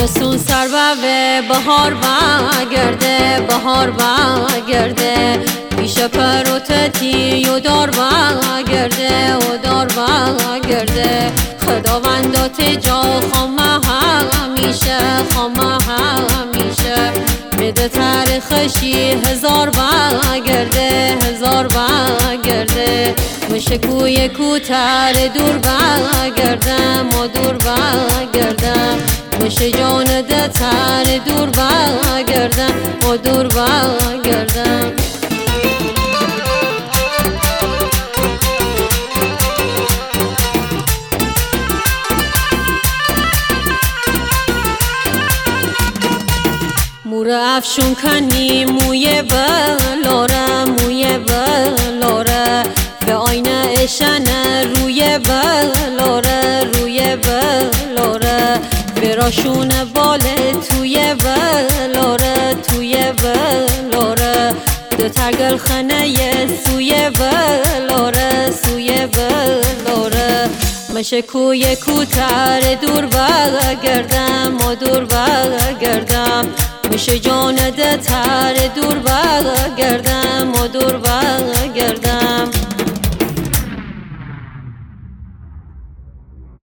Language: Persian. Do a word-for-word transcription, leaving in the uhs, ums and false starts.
تابستون سر به بهار برگرده، بهار برگرده، پیش پر و تتی و دار برگرده و دار برگرده. خداوندات جا خامه همیشه، خامه همیشه، بده تاریخشی هزار برگرده، هزار برگرده. مشه کوی کوتر دور برگردم و دور برگردم، مشه جان ده تر دور برگردم و دور برگردم. مور افشون کنی موی بلاره، موی بلاره، به آینه اشنه روی بلاره، روی بلاره، براشون باله توی بلاره، توی بلاره، دو ترگل خنه سوی بلاره، سوی بلاره. مشه کوی کوتر دور برگردم و دور برگردم، مشه جان ده تر دور برگردم و دور برگردم.